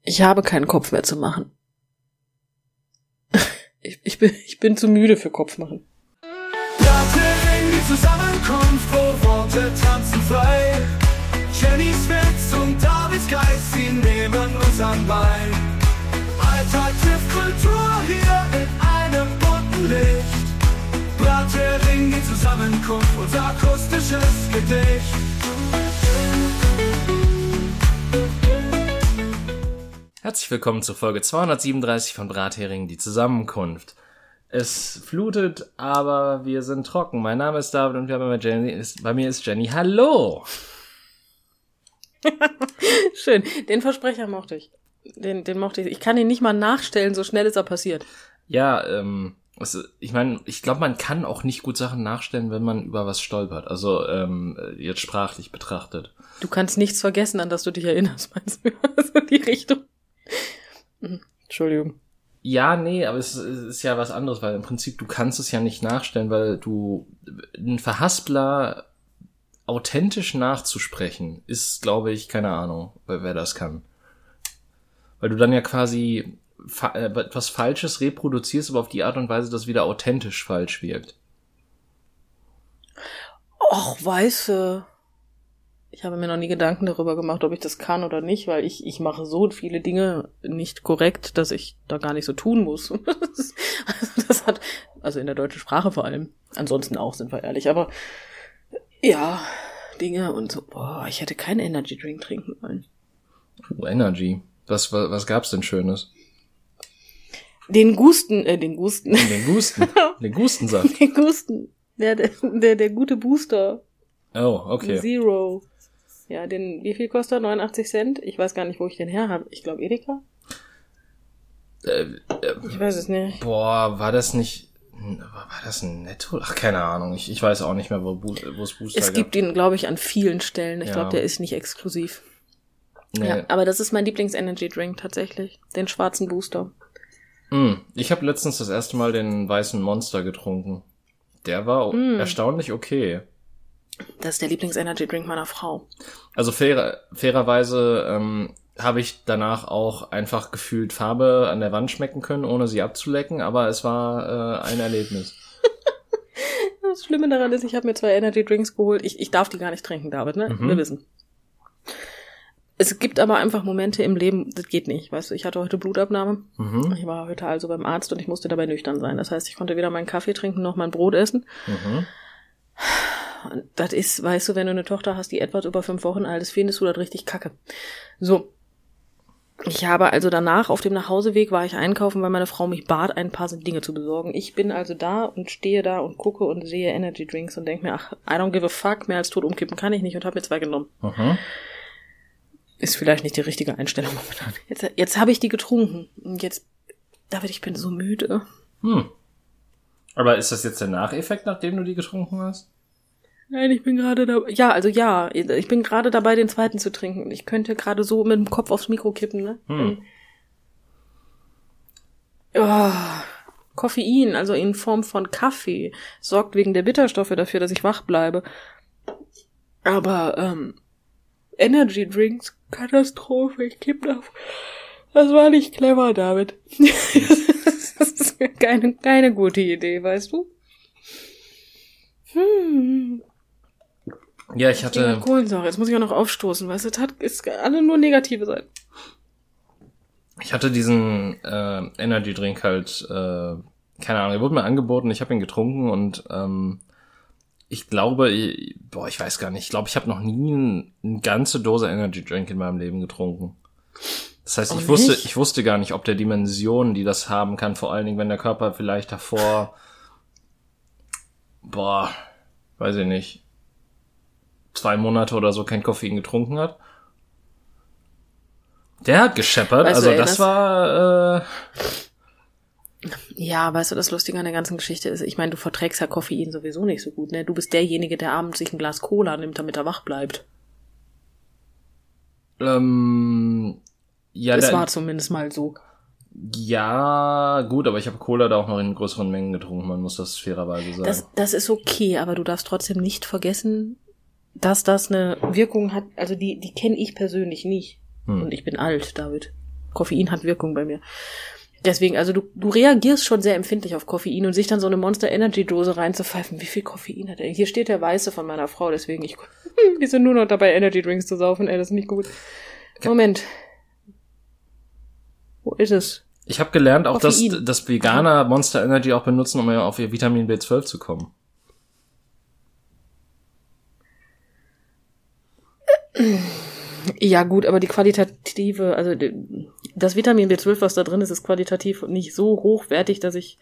Ich habe keinen Kopf mehr zu machen. Ich bin zu müde für Kopfmachen. Brathering, die Zusammenkunft, wo Worte tanzen frei. Jennys Witz und Davids Geist, sie nehmen uns an Bein. Alltag trifft Kultur hier in einem bunten Licht. Brathering, die Zusammenkunft, unser akustisches Gedicht. Herzlich willkommen zur Folge 237 von Brathering, die Zusammenkunft. Es flutet, aber wir sind trocken. Mein Name ist David und bei mir ist Jenny. Hallo! Schön, den Versprecher mochte ich. Den mochte ich. Ich kann ihn nicht mal nachstellen, so schnell ist er passiert. Ja, ich glaube, man kann auch nicht gut Sachen nachstellen, wenn man über was stolpert. Also, jetzt sprachlich betrachtet. Du kannst nichts vergessen, an das du dich erinnerst, meinst du? Also die Richtung. Entschuldigung. Ja, nee, aber es ist ja was anderes, weil im Prinzip du kannst es ja nicht nachstellen, weil ein Verhaspler authentisch nachzusprechen ist, glaube ich, keine Ahnung, wer das kann. Weil du dann ja quasi etwas Falsches reproduzierst, aber auf die Art und Weise, dass wieder authentisch falsch wirkt. Och, weiße. Ich habe mir noch nie Gedanken darüber gemacht, ob ich das kann oder nicht, weil ich mache so viele Dinge nicht korrekt, dass ich da gar nicht so tun muss. Also in der deutschen Sprache vor allem. Ansonsten auch, sind wir ehrlich. Aber ja, Dinge und so. Boah, ich hätte keinen Energy Drink trinken wollen. Energy. Was gab's denn Schönes? Den Gustensaft. Den Gustensaft. Den Gusten. Der gute Booster. Oh, okay. Zero. Ja, wie viel kostet er? 89 Cent? Ich weiß gar nicht, wo ich den her habe. Ich glaube Edeka? Ich weiß es nicht. Boah, war das ein Netto? Ach, keine Ahnung. Ich weiß auch nicht mehr, wo es Booster Es gibt ihn, glaube ich, an vielen Stellen. Ich glaube, der ist nicht exklusiv. Nee. Ja, aber das ist mein Lieblings-Energy-Drink tatsächlich. Den schwarzen Booster. Ich habe letztens das erste Mal den weißen Monster getrunken. Der war erstaunlich okay. Das ist der Lieblings-Energy-Drink meiner Frau. Also fairerweise habe ich danach auch einfach gefühlt Farbe an der Wand schmecken können, ohne sie abzulecken, aber es war ein Erlebnis. Das Schlimme daran ist, ich habe mir 2 Energy-Drinks geholt. Ich darf die gar nicht trinken, David, ne? Wir wissen. Es gibt aber einfach Momente im Leben, das geht nicht, weißt du, ich hatte heute Blutabnahme. Ich war heute also beim Arzt und ich musste dabei nüchtern sein. Das heißt, ich konnte weder meinen Kaffee trinken, noch mein Brot essen. Und das ist, weißt du, wenn du eine Tochter hast, die etwas über 5 Wochen alt ist, findest du das richtig kacke. So. Ich habe also danach, auf dem Nachhauseweg, war ich einkaufen, weil meine Frau mich bat, ein paar Dinge zu besorgen. Ich bin also da und stehe da und gucke und sehe Energy Drinks und denke mir, ach, I don't give a fuck, mehr als tot umkippen kann ich nicht und habe mir 2 genommen. Ist vielleicht nicht die richtige Einstellung momentan. Jetzt habe ich die getrunken. Und jetzt, David, ich bin so müde. Aber ist das jetzt der Nacheffekt, nachdem du die getrunken hast? Nein, ich bin gerade dabei. Ja, ich bin gerade dabei, den zweiten zu trinken. Ich könnte gerade so mit dem Kopf aufs Mikro kippen, ne? Koffein, also in Form von Kaffee, sorgt wegen der Bitterstoffe dafür, dass ich wach bleibe. Aber, Energy Drinks, Katastrophe, ich kipp auf. Das war nicht clever, David. Das ist keine gute Idee, weißt du? Ja, ich hatte... Kohlensäure, jetzt muss ich auch noch aufstoßen, weißt du, das ist alle nur negative Seiten. Ich hatte diesen Energy Drink halt, keine Ahnung, er wurde mir angeboten, ich habe ihn getrunken und ich glaube, ich weiß gar nicht, ich glaube, ich habe noch nie eine ganze Dose Energy Drink in meinem Leben getrunken. Das heißt, ich wusste gar nicht, ob der Dimensionen, die das haben kann, vor allen Dingen, wenn der Körper vielleicht davor, weiß ich nicht, 2 Monate oder so kein Koffein getrunken hat. Der hat gescheppert, weißt also du, das war... Ja, weißt du, das Lustige an der ganzen Geschichte ist, ich meine, du verträgst ja Koffein sowieso nicht so gut, ne? Du bist derjenige, der abends sich ein Glas Cola nimmt, damit er wach bleibt. Ja, das war zumindest mal so. Ja, gut, aber ich habe Cola da auch noch in größeren Mengen getrunken, man muss das fairerweise sagen. Das ist okay, aber du darfst trotzdem nicht vergessen, dass das eine Wirkung hat, also die kenne ich persönlich nicht. Und ich bin alt, David. Koffein hat Wirkung bei mir. Deswegen, also du reagierst schon sehr empfindlich auf Koffein und sich dann so eine Monster Energy Dose reinzupfeifen. Wie viel Koffein hat er? Hier steht der Weiße von meiner Frau, deswegen wir sind nur noch dabei, Energy Drinks zu saufen. Ey, das ist nicht gut. Moment. Wo ist es? Ich habe gelernt auch, Koffein. dass Veganer Monster Energy auch benutzen, um auf ihr Vitamin B12 zu kommen. Ja gut, aber die qualitative, also das Vitamin B12, was da drin ist, ist qualitativ nicht so hochwertig, dass ich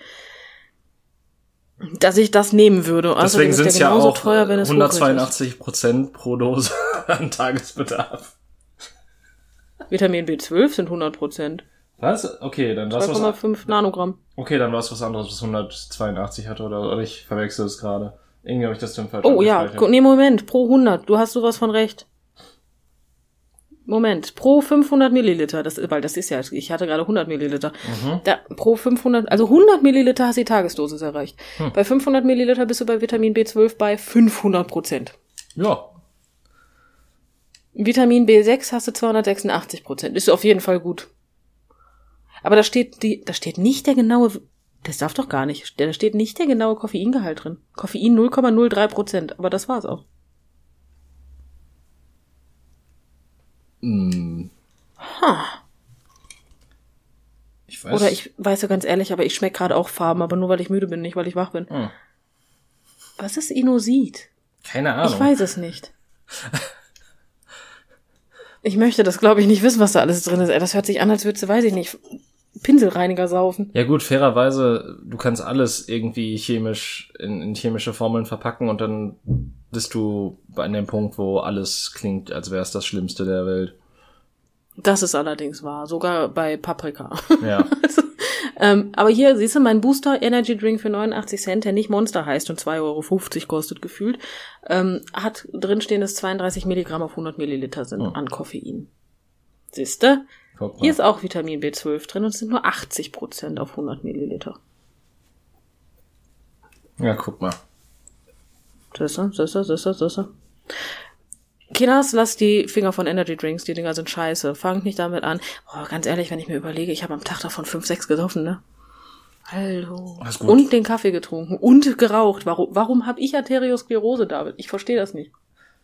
das nehmen würde. Also deswegen sind es ja auch teuer, wenn es 182% pro Dose an Tagesbedarf. Vitamin B12 sind 100%. Was? Okay, dann war es 2,5 Nanogramm. Okay, dann war es was anderes, was 182 hatte oder ich verwechsel es gerade. Irgendwie habe ich das dann falsch Oh ja, abgespeichert. nee, Moment, pro 100, du hast sowas von recht. Moment, pro 500 Milliliter, weil das ist ja, ich hatte gerade 100 Milliliter. Pro 500, also 100 Milliliter hast du die Tagesdosis erreicht. Bei 500 Milliliter bist du bei Vitamin B12 bei 500%. Ja. Vitamin B6 hast du 286%. Ist auf jeden Fall gut. Aber da steht nicht der genaue, das darf doch gar nicht, da steht nicht der genaue Koffeingehalt drin. Koffein 0,03%, aber das war's auch. Ich weiß. Oder ich weiß ja ganz ehrlich, aber ich schmecke gerade auch Farben, aber nur weil ich müde bin, nicht weil ich wach bin. Was ist Inusit? Keine Ahnung. Ich weiß es nicht. Ich möchte das, glaube ich, nicht wissen, was da alles drin ist. Das hört sich an, als würdest du, weiß ich nicht, Pinselreiniger saufen. Ja gut, fairerweise, du kannst alles irgendwie chemisch in chemische Formeln verpacken und dann bist du an dem Punkt, wo alles klingt, als wäre es das Schlimmste der Welt. Das ist allerdings wahr, sogar bei Paprika. Ja. Aber hier, siehst du, mein Booster Energy Drink für 89 Cent, der nicht Monster heißt und 2,50 € kostet gefühlt, hat drinstehen, dass 32 Milligramm auf 100 Milliliter sind an Koffein. Siehste? Hier ist auch Vitamin B12 drin und es sind nur 80% auf 100 Milliliter. Ja, guck mal. Siehste. Kinders, lass die Finger von Energy Drinks, die Dinger sind scheiße. Fangt nicht damit an. Boah, ganz ehrlich, wenn ich mir überlege, ich habe am Tag davon 5, 6 gesoffen, ne? Hallo. Alles gut. Und den Kaffee getrunken und geraucht. Warum habe ich Arteriosklerose, David? Ich verstehe das nicht.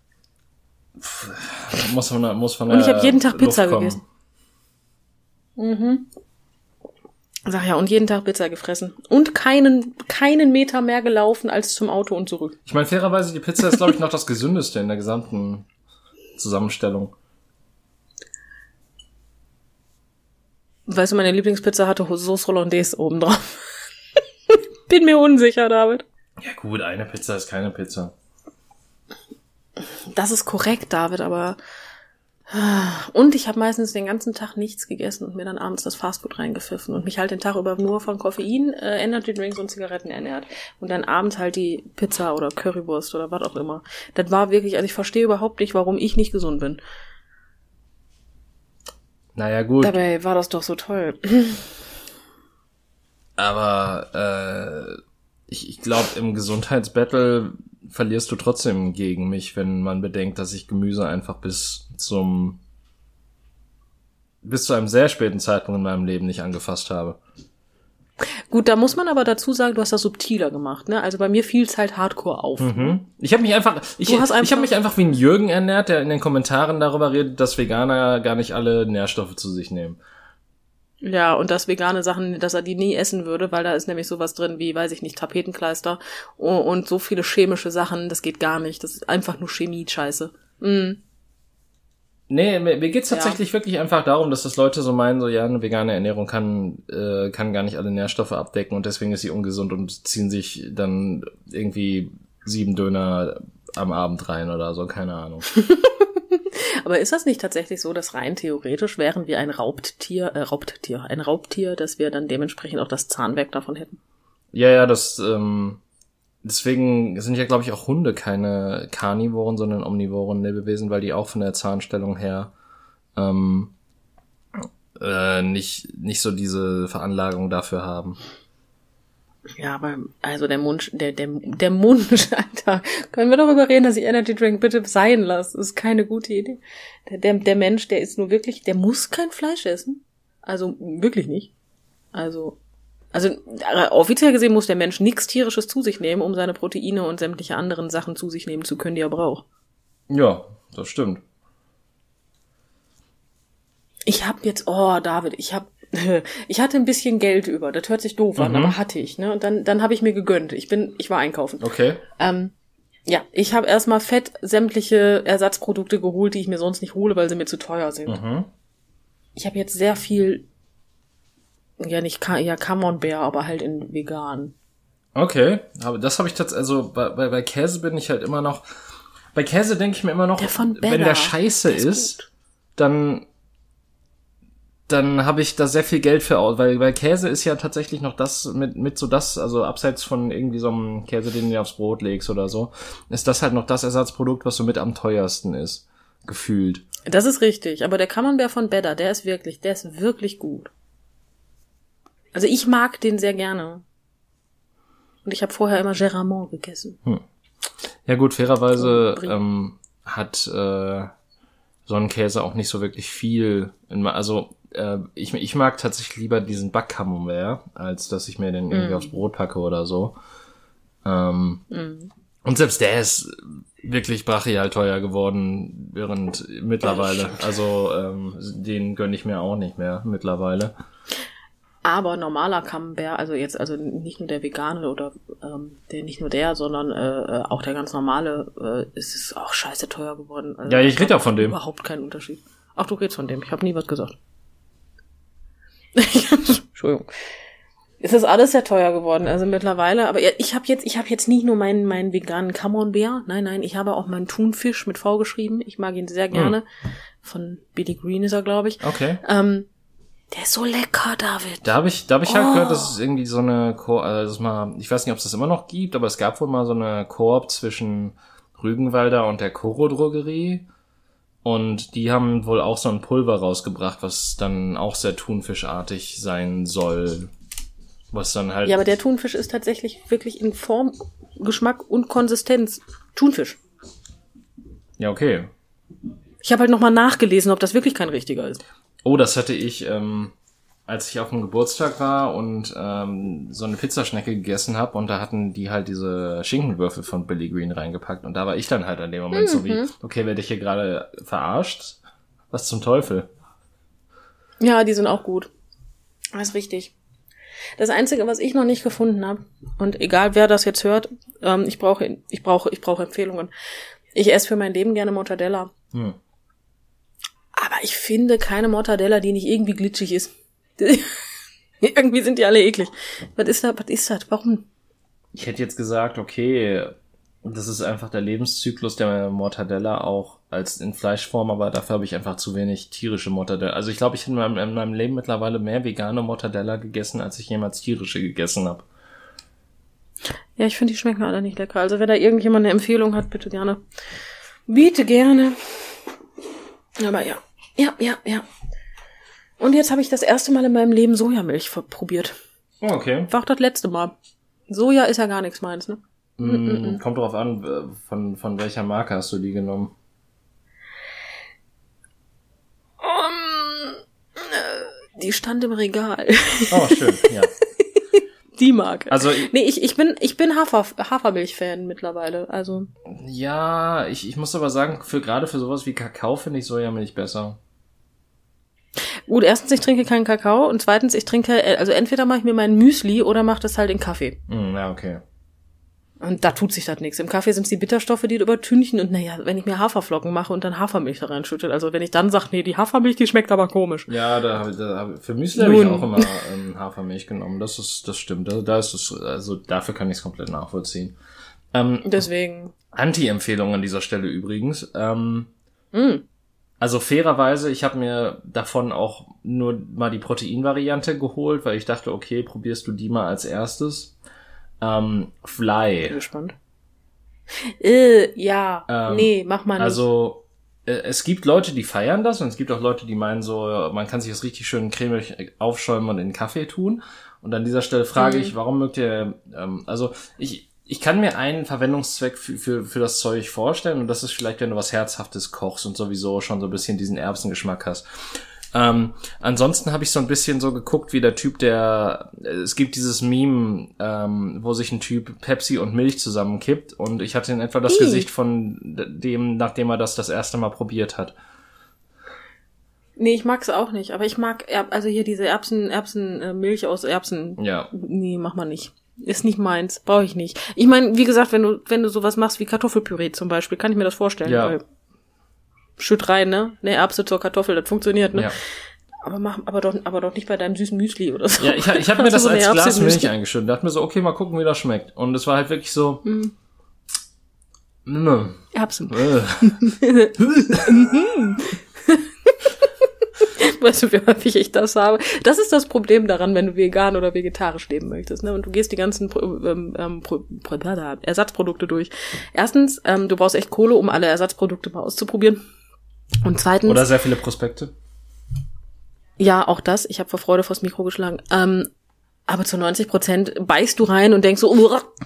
Muss von Und ich habe jeden Tag Luft Pizza kommen. gegessen. Sag ja, und jeden Tag Pizza gefressen. Und keinen Meter mehr gelaufen als zum Auto und zurück. Ich meine, fairerweise, die Pizza ist, glaube ich, noch das Gesündeste in der gesamten Zusammenstellung. Weißt du, meine Lieblingspizza hatte Sauce Hollandaise oben drauf. Bin mir unsicher, David. Ja gut, eine Pizza ist keine Pizza. Das ist korrekt, David, aber... Und ich habe meistens den ganzen Tag nichts gegessen und mir dann abends das Fastfood reingepfiffen und mich halt den Tag über nur von Koffein, Energy Drinks und Zigaretten ernährt. Und dann abends halt die Pizza oder Currywurst oder was auch immer. Das war wirklich, also ich verstehe überhaupt nicht, warum ich nicht gesund bin. Naja, gut. Dabei war das doch so toll. Aber ich glaube, im Gesundheitsbattle verlierst du trotzdem gegen mich, wenn man bedenkt, dass ich Gemüse einfach bis zu einem sehr späten Zeitpunkt in meinem Leben nicht angefasst habe. Gut, da muss man aber dazu sagen, du hast das subtiler gemacht, ne? Also bei mir fiel's halt hardcore auf. Ich habe mich einfach, ich habe mich einfach wie ein Jürgen ernährt, der in den Kommentaren darüber redet, dass Veganer gar nicht alle Nährstoffe zu sich nehmen. Ja, und dass vegane Sachen, dass er die nie essen würde, weil da ist nämlich sowas drin wie, weiß ich nicht, Tapetenkleister und so viele chemische Sachen, das geht gar nicht. Das ist einfach nur Chemie-Scheiße. Nee, mir geht's tatsächlich wirklich einfach darum, dass das Leute so meinen, so ja, eine vegane Ernährung kann gar nicht alle Nährstoffe abdecken und deswegen ist sie ungesund und ziehen sich dann irgendwie 7 Döner am Abend rein oder so, keine Ahnung. Aber ist das nicht tatsächlich so, dass rein theoretisch wären wir ein Raubtier, dass wir dann dementsprechend auch das Zahnwerk davon hätten? Ja, deswegen sind ja, glaube ich, auch Hunde keine Karnivoren, sondern omnivoren Lebewesen, weil die auch von der Zahnstellung her nicht so diese Veranlagung dafür haben. Ja, aber also der Mund, Alter, können wir darüber reden, dass ich Energy Drink bitte sein lasse? Das ist keine gute Idee. Der Mensch, der ist nur wirklich, der muss kein Fleisch essen. Also wirklich nicht. Also offiziell gesehen muss der Mensch nichts Tierisches zu sich nehmen, um seine Proteine und sämtliche anderen Sachen zu sich nehmen zu können, die er braucht. Ja, das stimmt. Ich habe jetzt, David, ich hatte ein bisschen Geld über. Das hört sich doof an, aber hatte ich, ne? Und dann habe ich mir gegönnt. Ich war einkaufen. Okay. Ja, ich habe erstmal fett sämtliche Ersatzprodukte geholt, die ich mir sonst nicht hole, weil sie mir zu teuer sind. Mhm. Ich habe jetzt sehr viel, Camembert, aber halt in vegan. Okay, aber das habe ich tatsächlich, also bei Käse bin ich halt immer noch, bei Käse denke ich mir immer noch, Der von Bella, wenn der scheiße der ist, gut. dann habe ich da sehr viel Geld für aus, weil Käse ist ja tatsächlich noch das mit so das, also abseits von irgendwie so einem Käse, den du aufs Brot legst oder so, ist das halt noch das Ersatzprodukt, was so mit am teuersten ist, gefühlt. Das ist richtig, aber der Camembert von Bella, der ist wirklich gut. Also ich mag den sehr gerne. Und ich habe vorher immer Geramont gegessen. Ja gut, fairerweise hat so ein Käse auch nicht so wirklich viel. Ich mag tatsächlich lieber diesen Backcamembert, als dass ich mir den irgendwie aufs Brot packe oder so. Und selbst der ist wirklich brachial teuer geworden, während mittlerweile, den gönne ich mir auch nicht mehr mittlerweile. Aber normaler Camembert, also nicht nur der vegane oder nicht nur der, sondern auch der ganz normale, ist es auch scheiße teuer geworden. Also, ja, ich rede auch von dem. Überhaupt keinen Unterschied. Ach, du redest von dem. Ich habe nie was gesagt. Entschuldigung. Es ist alles sehr teuer geworden, also mittlerweile. Aber ich habe jetzt nicht nur meinen veganen Camembert. Nein, ich habe auch meinen Thunfisch mit V geschrieben. Ich mag ihn sehr gerne. Von Billy Green ist er, glaube ich. Okay. Der ist so lecker, David. Da hab ich halt gehört, dass es irgendwie so eine ich weiß nicht, ob es das immer noch gibt, aber es gab wohl mal so eine Koop zwischen Rügenwalder und der Koro Drogerie. Und die haben wohl auch so ein Pulver rausgebracht, was dann auch sehr thunfischartig sein soll. Was dann halt. Ja, aber der Thunfisch ist tatsächlich wirklich in Form, Geschmack und Konsistenz Thunfisch. Ja, okay. Ich habe halt nochmal nachgelesen, ob das wirklich kein richtiger ist. Oh, das hatte ich, als ich auf dem Geburtstag war und so eine Pizzaschnecke gegessen habe und da hatten die halt diese Schinkenwürfel von Billy Green reingepackt und da war ich dann halt an dem Moment so wie, okay, werde ich hier gerade verarscht? Was zum Teufel? Ja, die sind auch gut. Das ist richtig. Das Einzige, was ich noch nicht gefunden habe, und egal wer das jetzt hört, ich brauche Empfehlungen. Ich esse für mein Leben gerne Mortadella. Aber ich finde keine Mortadella, die nicht irgendwie glitschig ist. Irgendwie sind die alle eklig. Was ist das? Warum? Ich hätte jetzt gesagt, okay, das ist einfach der Lebenszyklus der Mortadella auch als in Fleischform, aber dafür habe ich einfach zu wenig tierische Mortadella. Also ich glaube, ich habe in meinem Leben mittlerweile mehr vegane Mortadella gegessen, als ich jemals tierische gegessen habe. Ja, ich finde, die schmecken alle nicht lecker. Also wenn da irgendjemand eine Empfehlung hat, bitte gerne. Bitte gerne. Aber ja. Ja. Und jetzt habe ich das erste Mal in meinem Leben Sojamilch probiert. Oh, okay. War auch das letzte Mal. Soja ist ja gar nichts meins, ne? Kommt drauf an, von welcher Marke hast du die genommen? Die stand im Regal. Oh, schön, ja. Die Marke. Also nee, ich bin Hafermilch-Fan mittlerweile. Also ja, ich muss aber sagen, gerade für sowas wie Kakao finde ich Sojamilch besser. Gut, erstens, ich trinke keinen Kakao und zweitens, ich trinke, also entweder mache ich mir mein Müsli oder mache das halt in Kaffee. Ja, okay. Und da tut sich das nichts. Im Kaffee sind es die Bitterstoffe, die übertünchen. Und naja, wenn ich mir Haferflocken mache und dann Hafermilch da reinschüttet, also wenn ich dann sage, nee, die Hafermilch, die schmeckt aber komisch. Ja, für Müsli habe ich auch immer Hafermilch genommen. Das stimmt. Da ist es, also dafür kann ich es komplett nachvollziehen. Deswegen. Anti-Empfehlung an dieser Stelle übrigens. Also fairerweise, ich habe mir davon auch nur mal die Proteinvariante geholt, weil ich dachte, okay, probierst du die mal als erstes. Fly. Bin gespannt. Ja. Nee, mach mal nicht. Also, es gibt Leute, die feiern das und es gibt auch Leute, die meinen so, man kann sich das richtig schön cremig aufschäumen und in den Kaffee tun. Und an dieser Stelle frage ich, warum mögt ihr, ich kann mir einen Verwendungszweck für das Zeug vorstellen und das ist vielleicht, wenn du was Herzhaftes kochst und sowieso schon so ein bisschen diesen Erbsengeschmack hast. Ansonsten habe ich so ein bisschen so geguckt, wie der Typ, es gibt dieses Meme, wo sich ein Typ Pepsi und Milch zusammenkippt und ich hatte in etwa das Gesicht von dem, nachdem er das erste Mal probiert hat. Nee, ich mag's auch nicht, aber ich mag, also hier diese Milch aus Erbsen. Ja. Nee, mach mal nicht. Ist nicht meins, brauche ich nicht. Ich meine, wie gesagt, wenn du sowas machst wie Kartoffelpüree zum Beispiel, kann ich mir das vorstellen. Ja. Weil schütt rein, ne? Eine Erbse zur Kartoffel, das funktioniert, ne? Ja. Aber doch nicht bei deinem süßen Müsli oder so. Ja, ich hab mir das so als eine Glas Erbse-Müsli. Milch eingeschüttet. Dachte mir so, okay, mal gucken, wie das schmeckt. Und es war halt wirklich so. Erbsen. Äh. Weißt du, wie häufig ich das habe? Das ist das Problem daran, wenn du vegan oder vegetarisch leben möchtest, ne? Und du gehst die ganzen Ersatzprodukte durch. Erstens, du brauchst echt Kohle, um alle Ersatzprodukte mal auszuprobieren. Und zweitens... Oder sehr viele Prospekte. Ja, auch das. Ich habe vor Freude vors Mikro geschlagen. Aber zu 90% beißt du rein und denkst so...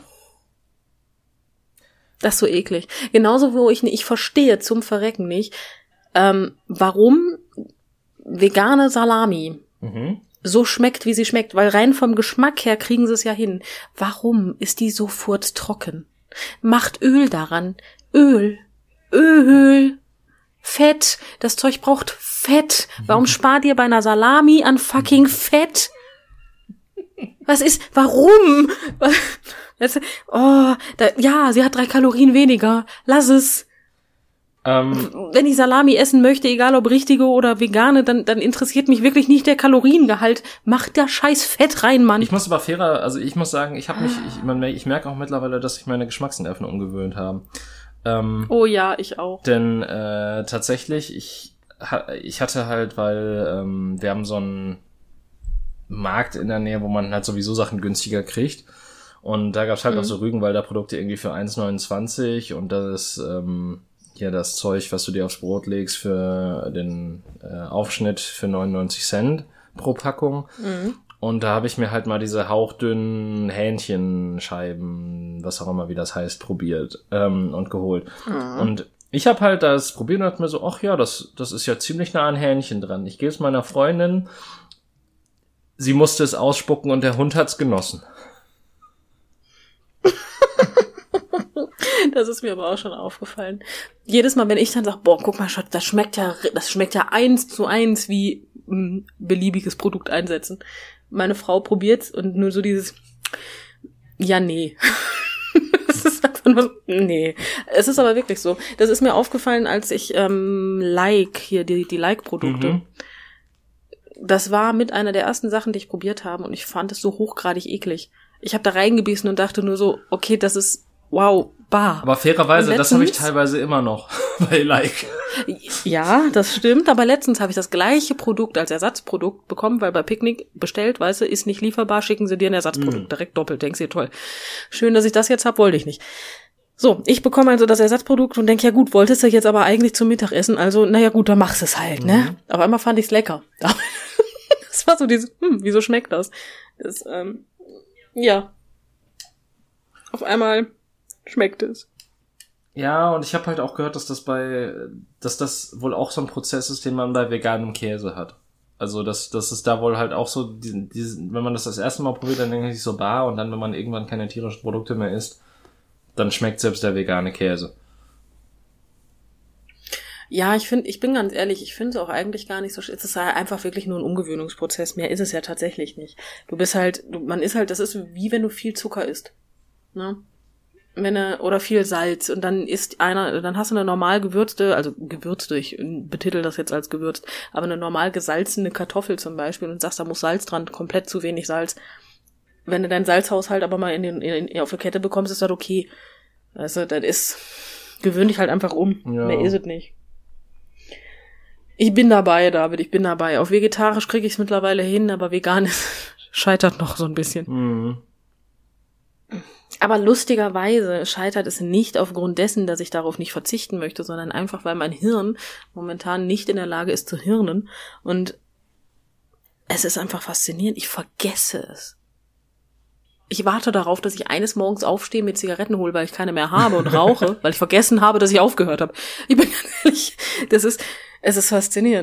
Das ist so eklig. Genauso, wo ich verstehe zum Verrecken nicht, warum vegane Salami so schmeckt, wie sie schmeckt, weil rein vom Geschmack her kriegen sie es ja hin. Warum ist die so furztrocken? Macht Öl daran. Öl. Fett. Das Zeug braucht Fett. Warum spart ihr bei einer Salami an fucking Fett? Warum? Sie hat 3 Kalorien weniger. Lass es. Wenn ich Salami essen möchte, egal ob richtige oder vegane, dann interessiert mich wirklich nicht der Kaloriengehalt. Mach da scheiß Fett rein, Mann. Ich muss sagen, ich merke auch mittlerweile, dass sich meine Geschmacksnerven umgewöhnt haben. Oh ja, ich auch. Denn tatsächlich, ich hatte halt, weil wir haben so einen Markt in der Nähe, wo man halt sowieso Sachen günstiger kriegt. Und da gab's halt auch so Rügenwalder Produkte irgendwie für 1,29 und das das Zeug, was du dir aufs Brot legst für den Aufschnitt für 99 Cent pro Packung. Und da habe ich mir halt mal diese hauchdünnen Hähnchenscheiben, was auch immer wie das heißt, probiert und geholt. Und ich habe halt das probiert und dachte mir so, ach ja, das ist ja ziemlich nah an Hähnchen dran. Ich gebe es meiner Freundin, sie musste es ausspucken und der Hund hat's genossen. Das ist mir aber auch schon aufgefallen. Jedes Mal, wenn ich dann sage, boah, guck mal, Schatz, das schmeckt ja 1:1 wie beliebiges Produkt einsetzen. Meine Frau probiert's und nur so dieses, ja, nee. Das ist einfach nur, nee. Es ist aber wirklich so. Das ist mir aufgefallen, als ich die Like-Produkte. Das war mit einer der ersten Sachen, die ich probiert habe und ich fand es so hochgradig eklig. Ich habe da reingebissen und dachte nur so, okay, das ist wow, bar. Aber fairerweise, das habe ich teilweise immer noch bei Like. Ja, das stimmt, aber letztens habe ich das gleiche Produkt als Ersatzprodukt bekommen, weil bei Picknick bestellt, weißt du, ist nicht lieferbar, schicken sie dir ein Ersatzprodukt, direkt doppelt, denkst du, toll. Schön, dass ich das jetzt hab, wollte ich nicht. So, ich bekomme also das Ersatzprodukt und denke, ja gut, wolltest du jetzt aber eigentlich zum Mittagessen, also naja gut, dann machst du es halt, ne? Auf einmal fand ich's lecker. Das war so dieses, wieso schmeckt das? Das, ja. Auf einmal schmeckt es. Ja, und ich habe halt auch gehört, dass das wohl auch so ein Prozess ist, den man bei veganem Käse hat. Also, dass es da wohl halt auch so, wenn man das erste Mal probiert, dann denkt man sich so, und dann, wenn man irgendwann keine tierischen Produkte mehr isst, dann schmeckt selbst der vegane Käse. Ja, ich bin ganz ehrlich, ich finde es auch eigentlich gar nicht so schlecht. Es ist einfach wirklich nur ein Umgewöhnungsprozess. Mehr ist es ja tatsächlich nicht. Das ist wie wenn du viel Zucker isst. Ne? Oder viel Salz und dann hast du eine normal gewürzte, ich betitel das jetzt als gewürzt, aber eine normal gesalzene Kartoffel zum Beispiel und sagst, da muss Salz dran, komplett zu wenig Salz. Wenn du deinen Salzhaushalt aber mal auf die Kette bekommst, ist das okay. Also, gewöhn dich halt einfach um. Ja. Mehr ist es nicht. Ich bin dabei, David, ich bin dabei. Auf vegetarisch kriege ich es mittlerweile hin, aber vegan scheitert noch so ein bisschen. Aber lustigerweise scheitert es nicht aufgrund dessen, dass ich darauf nicht verzichten möchte, sondern einfach, weil mein Hirn momentan nicht in der Lage ist zu hirnen. Und es ist einfach faszinierend. Ich vergesse es. Ich warte darauf, dass ich eines Morgens aufstehe, mir Zigaretten hole, weil ich keine mehr habe und rauche, weil ich vergessen habe, dass ich aufgehört habe. Ich bin ganz ehrlich, es ist faszinierend.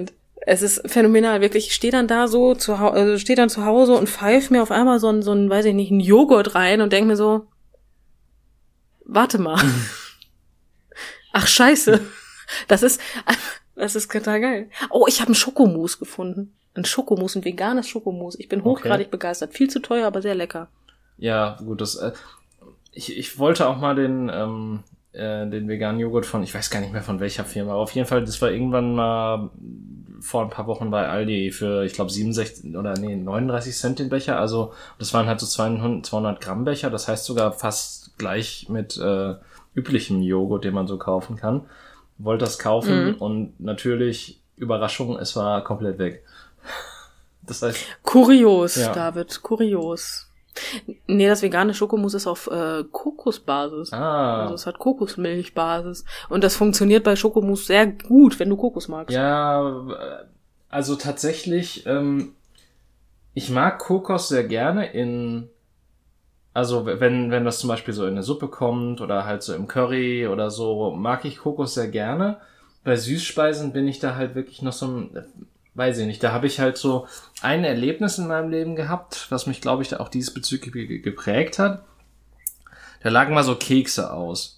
Es ist phänomenal, wirklich. Ich stehe dann da so, stehe dann zu Hause und pfeife mir auf einmal so ein, weiß ich nicht, einen Joghurt rein und denke mir so, warte mal. Ach, scheiße. Das ist total geil. Oh, ich habe einen Schokomousse gefunden. Ein veganes Schokomousse. Ich bin hochgradig begeistert. Viel zu teuer, aber sehr lecker. Ja, gut, ich wollte auch mal den veganen Joghurt von, ich weiß gar nicht mehr von welcher Firma, aber auf jeden Fall, das war irgendwann mal vor ein paar Wochen bei Aldi für, ich glaube, 39 Cent den Becher, also das waren halt so 200 Gramm Becher, das heißt sogar fast gleich mit üblichem Joghurt, den man so kaufen kann. Wollte das kaufen und natürlich, Überraschung, es war komplett weg. Das heißt... Kurios, ja. David, kurios. Nee, das vegane Schokomousse ist auf Kokosbasis. Also es hat Kokosmilchbasis. Und das funktioniert bei Schokomousse sehr gut, wenn du Kokos magst. Ja, also tatsächlich, ich mag Kokos sehr gerne also wenn das zum Beispiel so in eine Suppe kommt oder halt so im Curry oder so, mag ich Kokos sehr gerne. Bei Süßspeisen bin ich da halt wirklich noch so weiß ich nicht, da habe ich halt so ein Erlebnis in meinem Leben gehabt, was mich, glaube ich, da auch diesbezüglich geprägt hat. Da lagen mal so Kekse aus.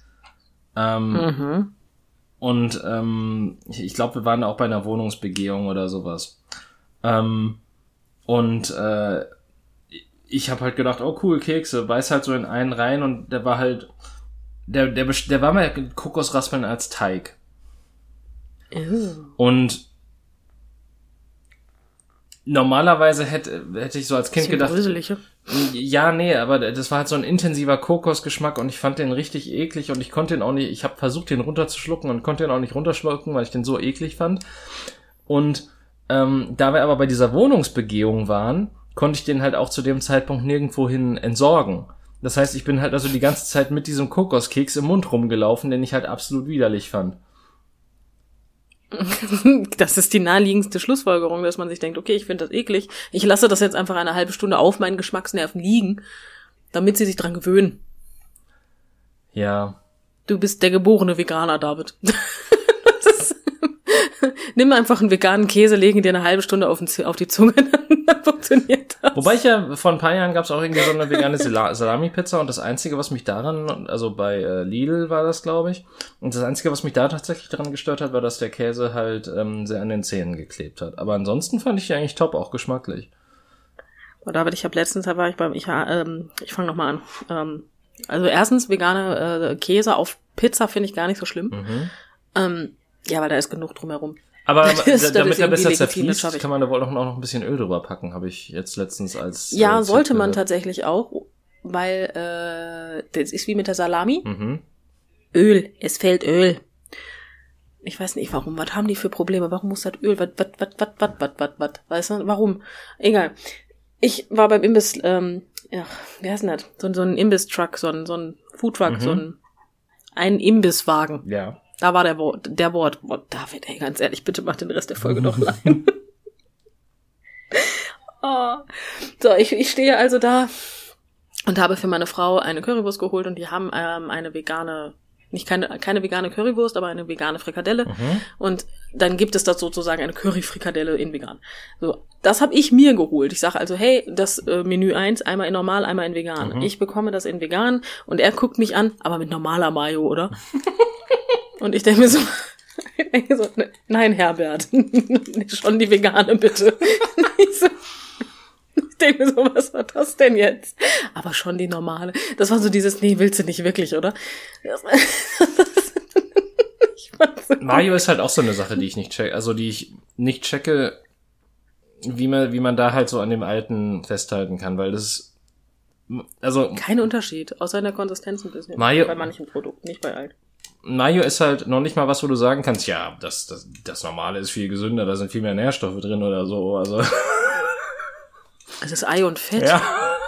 Und ich glaube, wir waren da auch bei einer Wohnungsbegehung oder sowas. Ich habe halt gedacht, oh cool, Kekse, beiß halt so in einen rein und der war halt, der war mal Kokosraspeln als Teig. Und normalerweise hätte ich so als Kind gedacht, gruselig. ja, nee, aber das war halt so ein intensiver Kokosgeschmack und ich fand den richtig eklig und ich konnte den auch nicht, ich habe versucht, den runterzuschlucken und konnte den auch nicht runterschlucken, weil ich den so eklig fand. Und da wir aber bei dieser Wohnungsbegehung waren, konnte ich den halt auch zu dem Zeitpunkt nirgendwohin entsorgen. Das heißt, ich bin halt also die ganze Zeit mit diesem Kokoskeks im Mund rumgelaufen, den ich halt absolut widerlich fand. Das ist die naheliegendste Schlussfolgerung, dass man sich denkt, okay, ich finde das eklig. Ich lasse das jetzt einfach eine halbe Stunde auf meinen Geschmacksnerven liegen, damit sie sich dran gewöhnen. Ja. Du bist der geborene Veganer, David. Nimm einfach einen veganen Käse, legen dir eine halbe Stunde auf die Zunge, dann funktioniert das. Wobei vor ein paar Jahren gab es auch irgendwie so eine vegane Salami-Pizza und das Einzige, was mich daran, also bei Lidl war das, glaube ich, und das Einzige, was mich da tatsächlich daran gestört hat, war, dass der Käse halt sehr an den Zähnen geklebt hat. Aber ansonsten fand ich die eigentlich top, auch geschmacklich. David, ich fange nochmal an. Also erstens, vegane Käse auf Pizza finde ich gar nicht so schlimm. Ja, weil da ist genug drumherum. Aber damit er besser zerfließt, kann man da wohl auch noch ein bisschen Öl drüber packen, habe ich jetzt letztens als ja, sollte man tatsächlich auch, weil das ist wie mit der Salami. Öl, es fehlt Öl. Ich weiß nicht warum, was haben die für Probleme? Warum muss das Öl? Was? Weißt du, warum? Egal. Ich war beim Imbiss, wie heißt denn das? So ein Imbiss-Truck, so ein Food-Truck, ein Imbisswagen. Ja. Da war der Wort. Oh, David, ey, ganz ehrlich, bitte mach den Rest der Folge noch rein. Oh. So, ich stehe also da und habe für meine Frau eine Currywurst geholt und die haben eine vegane, keine vegane Currywurst, aber eine vegane Frikadelle. Und dann gibt es das sozusagen eine Curry-Frikadelle in vegan. So, das habe ich mir geholt. Ich sage also, hey, das Menü 1, einmal in normal, einmal in vegan. Ich bekomme das in vegan und er guckt mich an, aber mit normaler Mayo, oder? Und ich denke mir so, nein, Herbert, schon die vegane, bitte. Ich denke mir so, was war das denn jetzt? Aber schon die normale. Das war so dieses, nee, willst du nicht wirklich, oder? Mayo ist halt auch so eine Sache, die ich nicht checke, wie man da halt so an dem Alten festhalten kann, weil das ist, also... Kein Unterschied, außer in der Konsistenz ein bisschen. Mayo, bei manchen Produkten, nicht bei allen. Mayo ist halt noch nicht mal was, wo du sagen kannst, ja, das Normale ist viel gesünder, da sind viel mehr Nährstoffe drin oder so, also. Es ist Ei und Fett. Ja.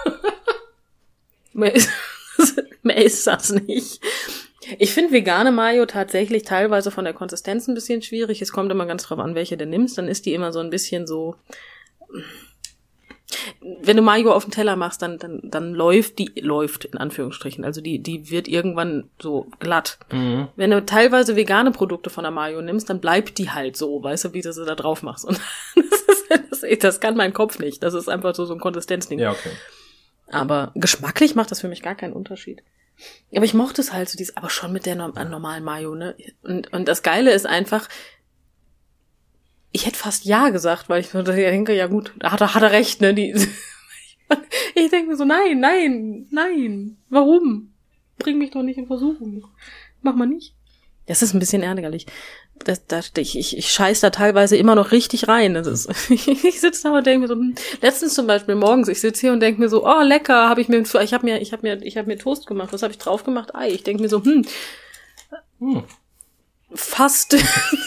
Mehr ist das nicht. Ich finde vegane Mayo tatsächlich teilweise von der Konsistenz ein bisschen schwierig. Es kommt immer ganz drauf an, welche du nimmst. Dann ist die immer so ein bisschen so, wenn du Mayo auf den Teller machst, dann läuft in Anführungsstrichen, also die wird irgendwann so glatt. Mhm. Wenn du teilweise vegane Produkte von der Mayo nimmst, dann bleibt die halt so, weißt du, wie du sie da drauf machst. Und das kann mein Kopf nicht. Das ist einfach so ein Konsistenzding. Ja, okay. Aber geschmacklich macht das für mich gar keinen Unterschied. Aber ich mochte es halt so, aber schon mit der normalen Mayo, ne? Und das Geile ist einfach, ich hätte fast ja gesagt, weil ich so denke, ja gut, da hat er recht, ne? Ich denke mir so, nein, warum? Bring mich doch nicht in Versuchung. Mach mal nicht. Das ist ein bisschen ärgerlich. Ich scheiß da teilweise immer noch richtig rein. Ich sitze da und denke mir so, letztens zum Beispiel morgens, ich sitze hier und denke mir so, oh lecker, ich hab mir Toast gemacht. Was habe ich drauf gemacht? Ei. Ich denke mir so, fast.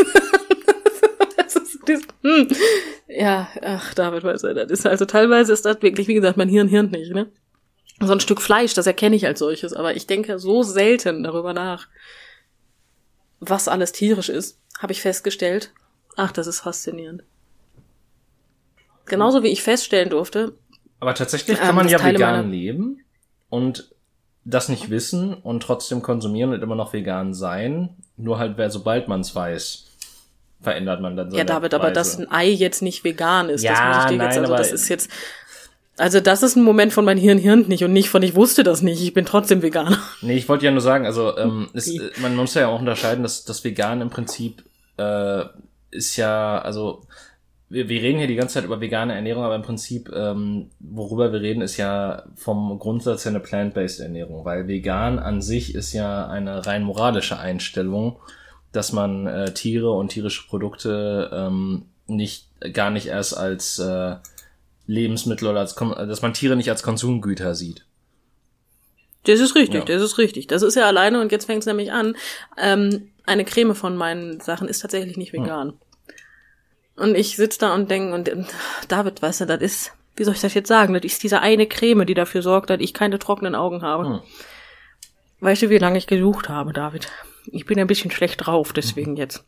Ja, ach, David, weißt du, das ist also teilweise ist das wirklich, wie gesagt, mein Hirn hirnt nicht, ne? So ein Stück Fleisch, das erkenne ich als solches, aber ich denke so selten darüber nach, was alles tierisch ist, habe ich festgestellt. Ach, das ist faszinierend. Genauso wie ich feststellen durfte. Aber tatsächlich kann man ja vegan leben und das nicht wissen und trotzdem konsumieren und immer noch vegan sein, nur halt, sobald man es weiß, verändert man dann seine Ja, David, aber dass ein Ei jetzt nicht vegan ist, ja, das muss ich dir nein, jetzt, also das ist jetzt, also das ist ein Moment von mein Hirn hirnt nicht und nicht von ich wusste das nicht, ich bin trotzdem Veganer. Nee, ich wollte ja nur sagen, also man muss ja auch unterscheiden, dass das Vegan im Prinzip ist ja, also wir reden hier die ganze Zeit über vegane Ernährung, aber im Prinzip, worüber wir reden, ist ja vom Grundsatz her eine plant-based Ernährung, weil vegan an sich ist ja eine rein moralische Einstellung, dass man Tiere und tierische Produkte gar nicht erst als Lebensmittel oder dass man Tiere nicht als Konsumgüter sieht. Das ist richtig, Ja. das ist richtig. Das ist ja alleine, und jetzt fängt es nämlich an, eine Creme von meinen Sachen ist tatsächlich nicht vegan. Und ich sitze da und denke, und David, weißt du, das ist, wie soll ich das jetzt sagen, das ist diese eine Creme, die dafür sorgt, dass ich keine trockenen Augen habe. Weißt du, wie lange ich gesucht habe, David? Ich bin ein bisschen schlecht drauf, deswegen jetzt.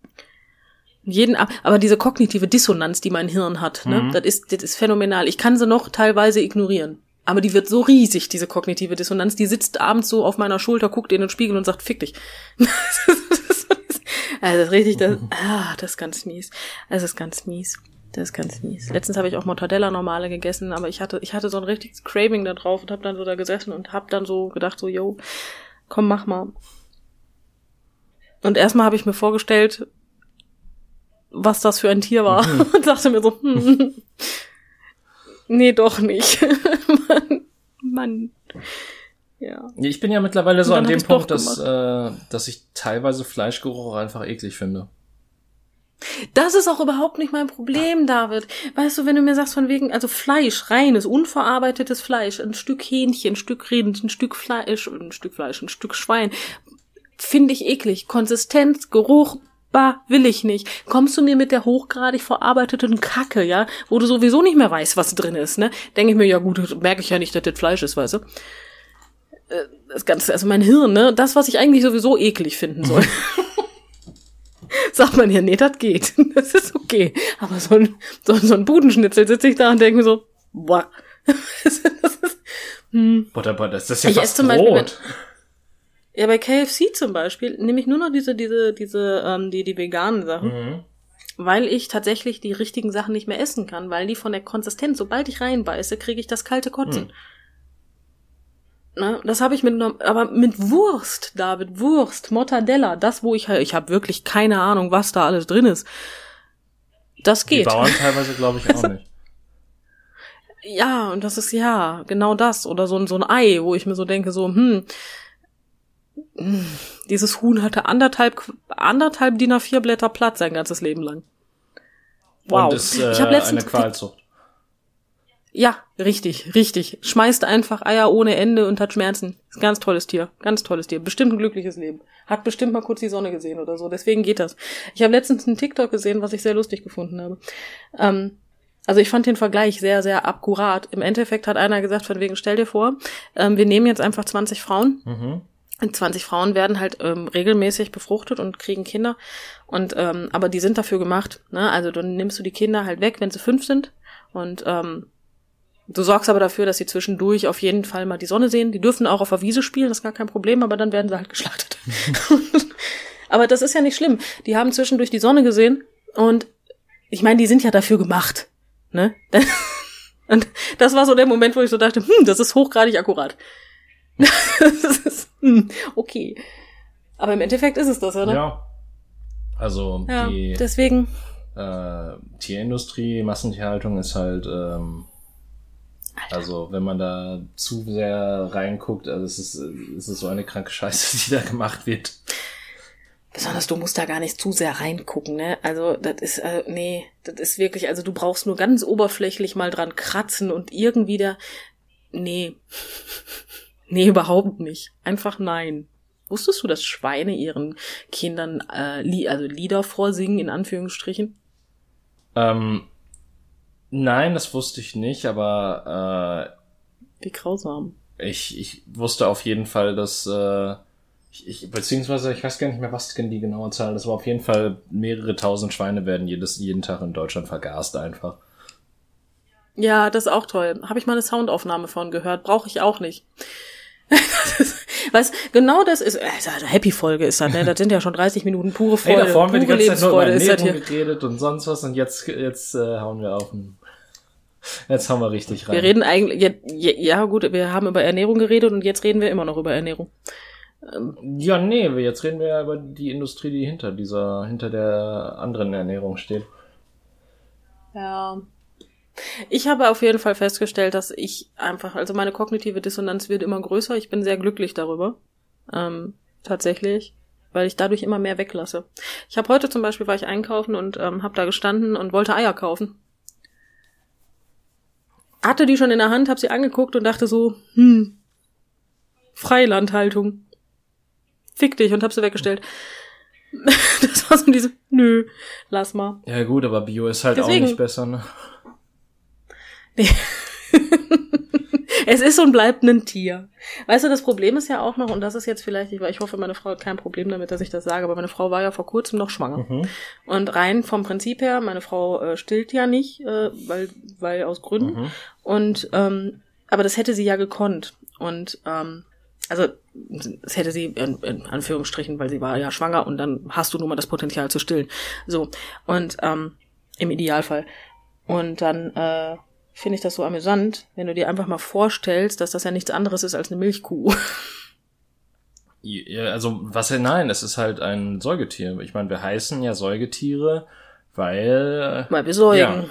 Aber diese kognitive Dissonanz, die mein Hirn hat, ne, das ist phänomenal. Ich kann sie noch teilweise ignorieren. Aber die wird so riesig, diese kognitive Dissonanz. Die sitzt abends so auf meiner Schulter, guckt in den Spiegel und sagt, fick dich. Also das ist richtig, das ist ganz mies. Das ist ganz mies. Letztens habe ich auch Mortadella normale gegessen, aber ich hatte so ein richtiges Craving da drauf und habe dann so da gesessen und habe dann so gedacht, so, yo, komm, mach mal. Und erstmal habe ich mir vorgestellt, was das für ein Tier war. Und dachte mir so, nee, doch nicht. Mann. Ja. Ich bin ja mittlerweile so Und an dann dem hab ich's Punkt, doch dass ich teilweise Fleischgeruch einfach eklig finde. Das ist auch überhaupt nicht mein Problem, David. Weißt du, wenn du mir sagst von wegen, also Fleisch, reines, unverarbeitetes Fleisch, ein Stück Hähnchen, ein Stück Rind, ein Stück Fleisch, ein Stück Schwein, finde ich eklig. Konsistenz, Geruch, will ich nicht. Kommst du mir mit der hochgradig verarbeiteten Kacke, ja, wo du sowieso nicht mehr weißt, was drin ist, ne? Denke ich mir, ja gut, merke ich ja nicht, dass das Fleisch ist, weißt du? Das Ganze, also mein Hirn, ne? Das, was ich eigentlich sowieso eklig finden soll. Sagt man ja, nee, das geht. Das ist okay. Aber so ein Budenschnitzel sitze ich da und denke mir so, boah. Boah, das ist ja Ich fast esse zum Beispiel, Brot. Ja, bei KFC zum Beispiel nehme ich nur noch die veganen Sachen, weil ich tatsächlich die richtigen Sachen nicht mehr essen kann, weil die von der Konsistenz, sobald ich reinbeiße, kriege ich das kalte Kotzen. Na, das habe ich aber mit Wurst, David, Wurst, Mortadella, das, wo ich habe wirklich keine Ahnung, was da alles drin ist. Das geht. Die Bauern teilweise glaube ich auch nicht. Ja, und das ist ja genau das. Oder so ein Ei, wo ich mir so denke, so, dieses Huhn hatte anderthalb DIN A4 Blätter Platz sein ganzes Leben lang. Wow. Und ist ich hab letztens eine Qualzucht. Ja, richtig. Schmeißt einfach Eier ohne Ende und hat Schmerzen. Ist ein ganz tolles Tier. Bestimmt ein glückliches Leben. Hat bestimmt mal kurz die Sonne gesehen oder so. Deswegen geht das. Ich habe letztens einen TikTok gesehen, was ich sehr lustig gefunden habe. Also ich fand den Vergleich sehr, sehr akkurat. Im Endeffekt hat einer gesagt, von wegen, stell dir vor, wir nehmen jetzt einfach 20 Frauen. Und 20 Frauen werden halt regelmäßig befruchtet und kriegen Kinder. Und aber die sind dafür gemacht. Ne? Also dann nimmst du die Kinder halt weg, wenn sie 5 sind. Und Du sorgst aber dafür, dass sie zwischendurch auf jeden Fall mal die Sonne sehen. Die dürfen auch auf der Wiese spielen, das ist gar kein Problem, aber dann werden sie halt geschlachtet. Aber das ist ja nicht schlimm. Die haben zwischendurch die Sonne gesehen und ich meine, die sind ja dafür gemacht, ne? Und das war so der Moment, wo ich so dachte, das ist hochgradig akkurat. Das ist, okay. Aber im Endeffekt ist es das, oder? Ja. Also ja, die deswegen. Tierindustrie, Massentierhaltung ist halt, also wenn man da zu sehr reinguckt, also es ist so eine kranke Scheiße, die da gemacht wird. Besonders du musst da gar nicht zu sehr reingucken, ne? Also das ist, das ist wirklich, also du brauchst nur ganz oberflächlich mal dran kratzen und irgendwie da, nee, überhaupt nicht. Einfach nein. Wusstest du, dass Schweine ihren Kindern Lieder vorsingen, in Anführungsstrichen? Nein, das wusste ich nicht, aber wie grausam. Ich wusste auf jeden Fall, dass beziehungsweise ich weiß gar nicht mehr, was die genaue Zahl ist, aber auf jeden Fall mehrere tausend Schweine werden jeden Tag in Deutschland vergast einfach. Ja, das ist auch toll. Habe ich mal eine Soundaufnahme von gehört. Brauche ich auch nicht. Was genau das ist, also Happy-Folge ist das, ne? Das sind ja schon 30 Minuten pure Freude. Hey, davor haben wir die ganze Zeit nur über Ernährung hier geredet und sonst was und jetzt hauen wir auf. Jetzt hauen wir richtig rein. Wir reden eigentlich, ja gut, wir haben über Ernährung geredet und jetzt reden wir immer noch über Ernährung. Ja, nee, jetzt reden wir ja über die Industrie, die hinter der anderen Ernährung steht. Ja. Ich habe auf jeden Fall festgestellt, dass ich einfach, also meine kognitive Dissonanz wird immer größer. Ich bin sehr glücklich darüber. Tatsächlich. Weil ich dadurch immer mehr weglasse. Ich habe heute zum Beispiel, war ich einkaufen und habe da gestanden und wollte Eier kaufen. Hatte die schon in der Hand, habe sie angeguckt und dachte so, Freilandhaltung. Fick dich und hab sie weggestellt. Das war so diese, nö, lass mal. Ja gut, aber Bio ist halt Deswegen. Auch nicht besser, ne? Nee. Es ist und bleibt ein Tier. Weißt du, das Problem ist ja auch noch, und das ist jetzt vielleicht, ich hoffe, meine Frau hat kein Problem damit, dass ich das sage, aber meine Frau war ja vor kurzem noch schwanger. Und rein vom Prinzip her, meine Frau stillt ja nicht, weil aus Gründen. Und aber das hätte sie ja gekonnt. Und also das hätte sie in Anführungsstrichen, weil sie war ja schwanger und dann hast du nun mal das Potenzial zu stillen. So, und im Idealfall. Und dann finde ich das so amüsant, wenn du dir einfach mal vorstellst, dass das ja nichts anderes ist als eine Milchkuh. Ja, also nein, es ist halt ein Säugetier. Ich meine, wir heißen ja Säugetiere, weil wir säugen.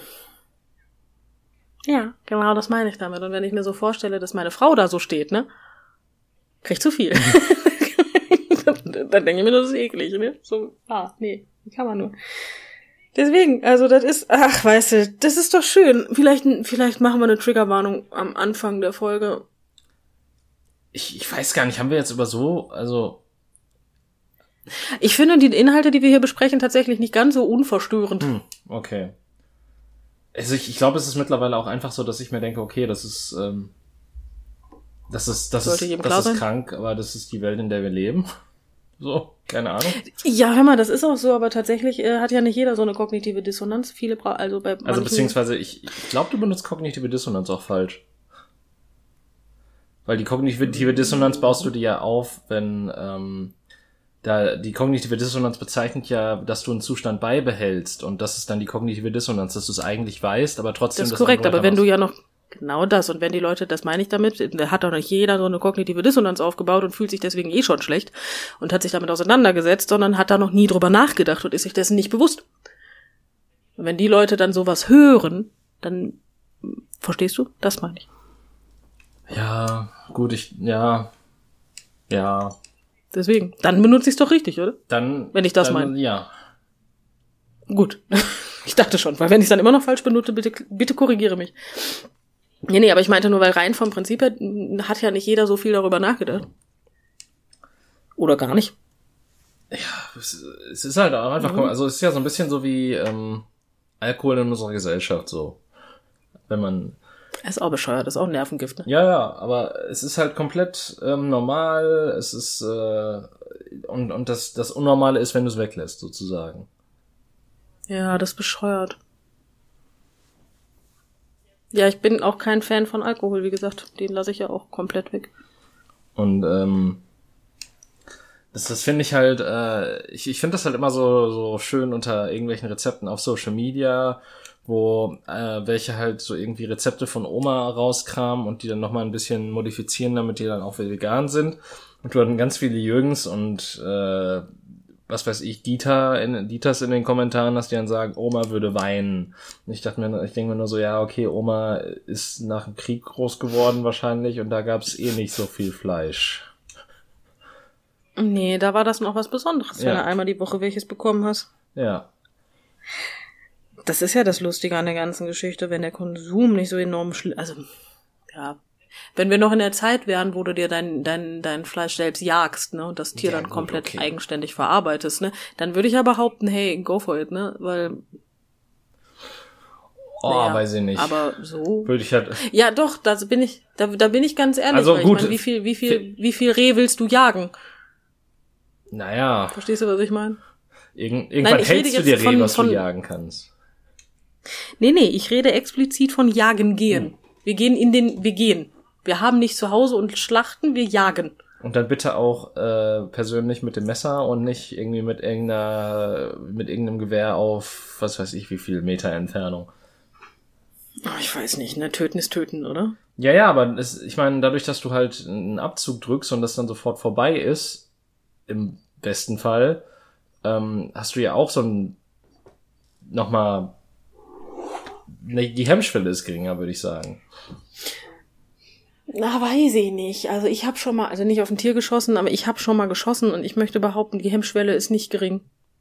Ja, genau, das meine ich damit. Und wenn ich mir so vorstelle, dass meine Frau da so steht, ne, kriegt zu viel. Dann denke ich mir, das ist eklig, ne? So, nee, wie kann man nur. Deswegen, also das ist, weißt du, das ist doch schön. Vielleicht machen wir eine Triggerwarnung am Anfang der Folge. Ich weiß gar nicht, haben wir jetzt also ich finde die Inhalte, die wir hier besprechen, tatsächlich nicht ganz so unverstörend. Okay. Also ich glaube, es ist mittlerweile auch einfach so, dass ich mir denke, okay, das ist krank, aber das ist die Welt, in der wir leben. So, keine Ahnung. Ja, hör mal, das ist auch so, aber tatsächlich hat ja nicht jeder so eine kognitive Dissonanz. Viele beziehungsweise ich glaube, du benutzt kognitive Dissonanz auch falsch. Weil die kognitive Dissonanz baust du dir ja auf, wenn da die kognitive Dissonanz bezeichnet ja, dass du einen Zustand beibehältst und das ist dann die kognitive Dissonanz, dass du es eigentlich weißt, aber trotzdem das ist korrekt, aber wenn du ja noch genau das. Und wenn die Leute, das meine ich damit, da hat doch nicht jeder so eine kognitive Dissonanz aufgebaut und fühlt sich deswegen schon schlecht und hat sich damit auseinandergesetzt, sondern hat da noch nie drüber nachgedacht und ist sich dessen nicht bewusst. Und wenn die Leute dann sowas hören, dann, verstehst du? Das meine ich. Ja, gut, ja. Deswegen, dann benutze ich es doch richtig, oder? Dann, wenn ich das meine. Ja. Gut. Ich dachte schon, weil wenn ich es dann immer noch falsch benutze, bitte korrigiere mich. Nee, aber ich meinte nur, weil rein vom Prinzip her hat ja nicht jeder so viel darüber nachgedacht. Oder gar nicht. Ja, es ist halt auch einfach, also es ist ja so ein bisschen so wie Alkohol in unserer Gesellschaft so. Wenn man... ist auch bescheuert, ist auch ein Nervengift, ne? Ja, aber es ist halt komplett normal, es ist und das Unnormale ist, wenn du es weglässt, sozusagen. Ja, das ist bescheuert. Ja, ich bin auch kein Fan von Alkohol, wie gesagt. Den lasse ich ja auch komplett weg. Und das finde ich halt, ich finde das halt immer so schön unter irgendwelchen Rezepten auf Social Media, wo welche halt so irgendwie Rezepte von Oma rauskramen und die dann nochmal ein bisschen modifizieren, damit die dann auch vegan sind. Und du hatten ganz viele Jürgens und was weiß ich, Dieters in den Kommentaren, dass die dann sagen, Oma würde weinen. Und ich denke mir nur so, ja, okay, Oma ist nach dem Krieg groß geworden wahrscheinlich und da gab's eh nicht so viel Fleisch. Nee, da war das noch was Besonderes, wenn du einmal die Woche welches bekommen hast. Ja. Das ist ja das Lustige an der ganzen Geschichte, wenn der Konsum nicht so enorm also, ja, wenn wir noch in der Zeit wären, wo du dir dein Fleisch selbst jagst, ne, und das Tier dann komplett eigenständig verarbeitest, ne, dann würde ich ja behaupten, hey, go for it, ne, weil weiß ich nicht. Aber so. Würde ich halt. Ja, doch, da bin ich ganz ehrlich, also weil gut, ich meine, wie viel Reh willst du jagen? Naja. Verstehst du, was ich meine? Irgendwann hältst du dir Reh, was du jagen kannst. Nee, ich rede explizit von jagen gehen. Wir gehen. Wir haben nicht zu Hause und schlachten, wir jagen. Und dann bitte auch persönlich mit dem Messer und nicht irgendwie mit irgendeinem Gewehr auf, was weiß ich, wie viel Meter Entfernung. Ich weiß nicht, ne? Töten ist töten, oder? Ja, aber ich meine, dadurch, dass du halt einen Abzug drückst und das dann sofort vorbei ist, im besten Fall, hast du ja auch so die Hemmschwelle ist geringer, würde ich sagen. Na, weiß ich nicht. Also ich habe schon mal, also nicht auf ein Tier geschossen, aber ich habe schon mal geschossen und ich möchte behaupten, die Hemmschwelle ist nicht gering.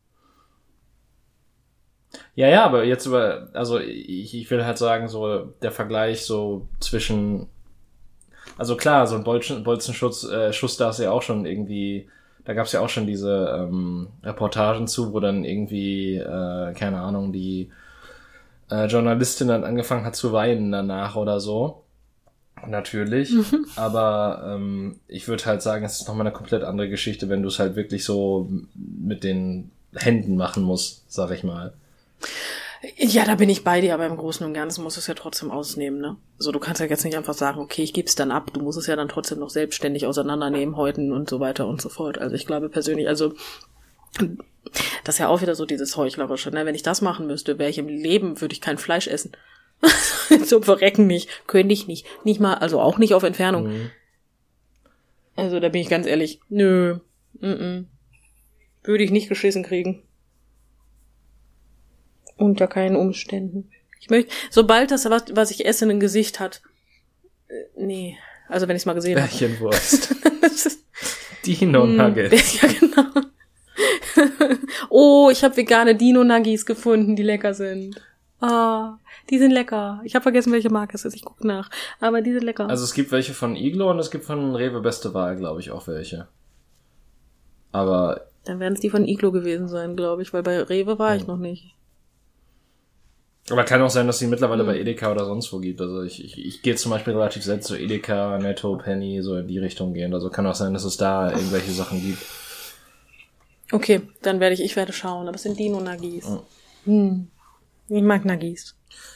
Ja, aber jetzt also ich will halt sagen, so der Vergleich so zwischen, also klar, so ein Bolzenschuss da ist ja auch schon irgendwie, da gab's ja auch schon diese Reportagen zu, wo dann irgendwie, keine Ahnung, die Journalistin dann angefangen hat zu weinen danach oder so. Natürlich, aber ich würde halt sagen, es ist nochmal eine komplett andere Geschichte, wenn du es halt wirklich so mit den Händen machen musst, sag ich mal. Ja, da bin ich bei dir, aber im Großen und Ganzen musst du es ja trotzdem ausnehmen, ne? Also du kannst ja jetzt nicht einfach sagen, okay, ich gebe es dann ab, du musst es ja dann trotzdem noch selbstständig auseinandernehmen, häuten und so weiter und so fort. Also ich glaube persönlich, also das ist ja auch wieder so dieses Heuchlerische, ne? Wenn ich das machen müsste, wäre ich im Leben, würde ich kein Fleisch essen. Zum Verrecken nicht, könnte ich nicht. Nicht mal, also auch nicht auf Entfernung. Mhm. Also da bin ich ganz ehrlich, nö, würde ich nicht geschissen kriegen. Unter keinen Umständen. Ich möchte, sobald das, was ich esse, ein Gesicht hat, nee. Also wenn ich es mal gesehen habe. Bärchenwurst. Dino-Nuggets. Ja, genau. Oh, ich habe vegane Dino-Nuggies gefunden, die lecker sind. Die sind lecker. Ich habe vergessen, welche Marke es ist. Ich gucke nach. Aber die sind lecker. Also es gibt welche von Iglo und es gibt von Rewe Beste Wahl, glaube ich, auch welche. Aber dann werden es die von Iglo gewesen sein, glaube ich, weil bei Rewe war ich noch nicht. Aber kann auch sein, dass die mittlerweile bei Edeka oder sonst wo gibt. Also ich gehe zum Beispiel relativ selten zu Edeka, Netto, Penny, so in die Richtung gehen. Also kann auch sein, dass es da irgendwelche Sachen gibt. Okay, dann werde ich schauen. Aber es sind Dino-Nuggies. Ich mag Nuggies.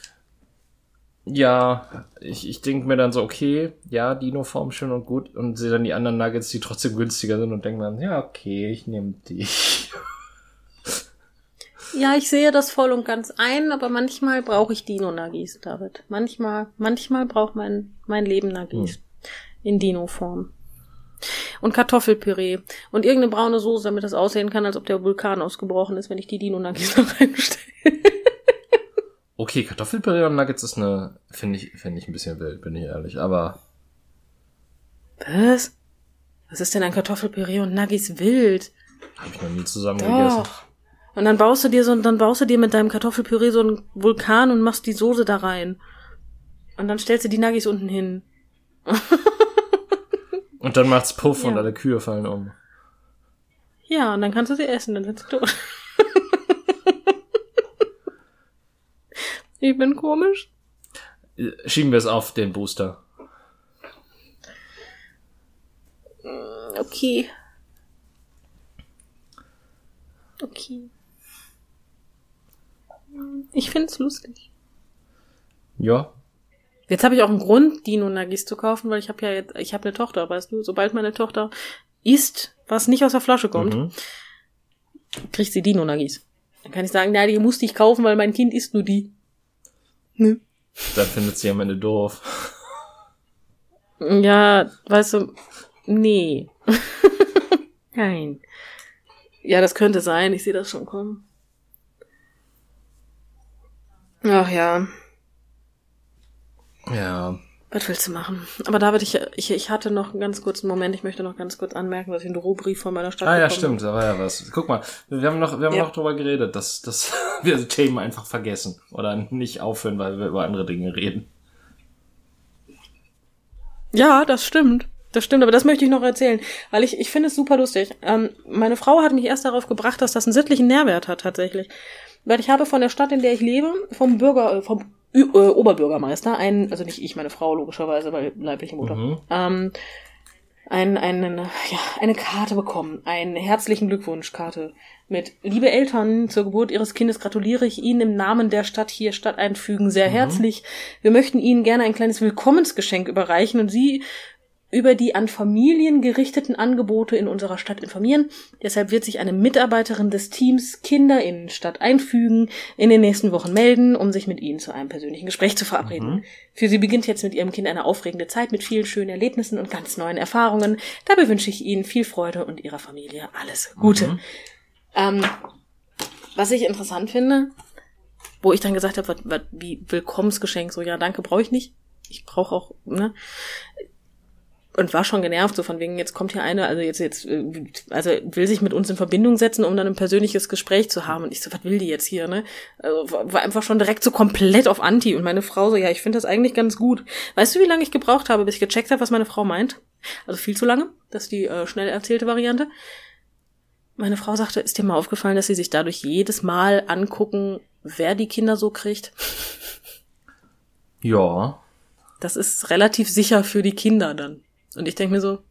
Ja, ich denke mir dann so, okay, ja, Dino-Form schön und gut. Und sehe dann die anderen Nuggets, die trotzdem günstiger sind und denke dann, ja, okay, ich nehme die. Ja, ich sehe das voll und ganz ein, aber manchmal brauche ich Dino-Nuggies, David. Manchmal braucht mein Leben Nuggies. In Dino-Form. Und Kartoffelpüree. Und irgendeine braune Soße, damit das aussehen kann, als ob der Vulkan ausgebrochen ist, wenn ich die Dino-Nuggies da reinstelle. Okay, Kartoffelpüree und Nuggets ist finde ich ein bisschen wild, bin ich ehrlich, aber. Was? Was ist denn ein Kartoffelpüree und Nuggies wild? Habe ich noch nie zusammen gegessen. Und dann baust du dir mit deinem Kartoffelpüree so einen Vulkan und machst die Soße da rein. Und dann stellst du die Nuggies unten hin. Und dann macht's Puff und alle Kühe fallen um. Ja, und dann kannst du sie essen, dann sind sie tot. Ich bin komisch. Schieben wir es auf den Booster. Okay. Ich find's lustig. Ja. Jetzt habe ich auch einen Grund, Dino-Nuggies zu kaufen, weil ich habe eine Tochter, weißt du, sobald meine Tochter isst, was nicht aus der Flasche kommt, kriegt sie Dino-Nuggies. Dann kann ich sagen, na, die musste ich kaufen, weil mein Kind isst nur die. Ne? Dann findet sie am Ende doof. Ja, weißt du, nee. Nein. Ja, das könnte sein, ich sehe das schon kommen. Ach ja. Ja. Was willst du machen? Aber David, ich hatte noch einen ganz kurzen Moment. Ich möchte noch ganz kurz anmerken, dass ich einen Drohbrief von meiner Stadt bekommen habe. Ja, stimmt, da war ja was. Guck mal, wir haben noch drüber geredet, dass wir Themen einfach vergessen oder nicht aufhören, weil wir über andere Dinge reden. Ja, das stimmt. Das stimmt, aber das möchte ich noch erzählen, weil ich finde es super lustig. Meine Frau hat mich erst darauf gebracht, dass das einen sittlichen Nährwert hat tatsächlich. Weil ich habe von der Stadt, in der ich lebe, vom Oberbürgermeister, also nicht ich, meine Frau logischerweise, weil leibliche Mutter, eine Karte bekommen, eine herzlichen Glückwunschkarte mit: Liebe Eltern, zur Geburt Ihres Kindes gratuliere ich Ihnen im Namen der Stadt hier Stadt einfügen sehr herzlich. Wir möchten Ihnen gerne ein kleines Willkommensgeschenk überreichen und Sie über die an Familien gerichteten Angebote in unserer Stadt informieren. Deshalb wird sich eine Mitarbeiterin des Teams KinderInnenstadt einfügen, in den nächsten Wochen melden, um sich mit Ihnen zu einem persönlichen Gespräch zu verabreden. Für Sie beginnt jetzt mit Ihrem Kind eine aufregende Zeit mit vielen schönen Erlebnissen und ganz neuen Erfahrungen. Dabei wünsche ich Ihnen viel Freude und Ihrer Familie alles Gute. Was ich interessant finde, wo ich dann gesagt habe, wie Willkommensgeschenk, so ja, danke, brauche ich nicht. Ich brauche auch, ne? Und war schon genervt, so von wegen, jetzt kommt hier eine, also will sich mit uns in Verbindung setzen, um dann ein persönliches Gespräch zu haben. Und ich so, was will die jetzt hier, ne? Also, war einfach schon direkt so komplett auf Anti. Und meine Frau so, ja, ich finde das eigentlich ganz gut. Weißt du, wie lange ich gebraucht habe, bis ich gecheckt habe, was meine Frau meint? Also viel zu lange. Das ist die schnell erzählte Variante. Meine Frau sagte, ist dir mal aufgefallen, dass sie sich dadurch jedes Mal angucken, wer die Kinder so kriegt? Ja. Das ist relativ sicher für die Kinder dann. Und ich denke mir so,